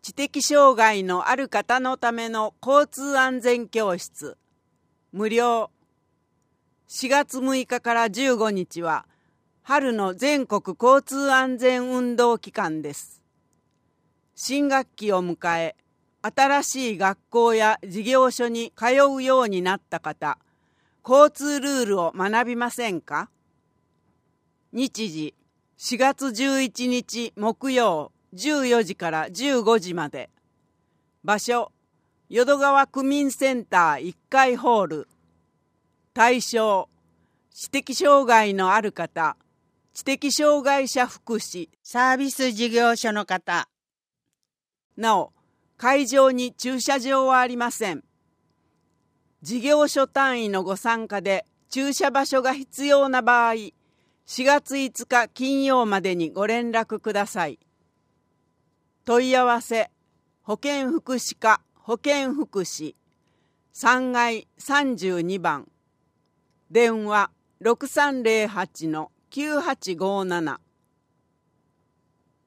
知的障害のある方のための交通安全教室無料。4月6日から15日は春の全国交通安全運動期間です。新学期を迎え、新しい学校や事業所に通うようになった方、交通ルールを学びませんか？日時4月11日木曜14時から15時まで。場所淀川区民センター1階ホール。対象知的障害のある方、知的障害者福祉サービス事業所の方。 なお、会場に駐車場はありません。事業所単位のご参加で駐車場所が必要な場合、4月5日金曜までにご連絡ください。問い合わせ、保健福祉課保健福祉3階32番。電話 6308-9857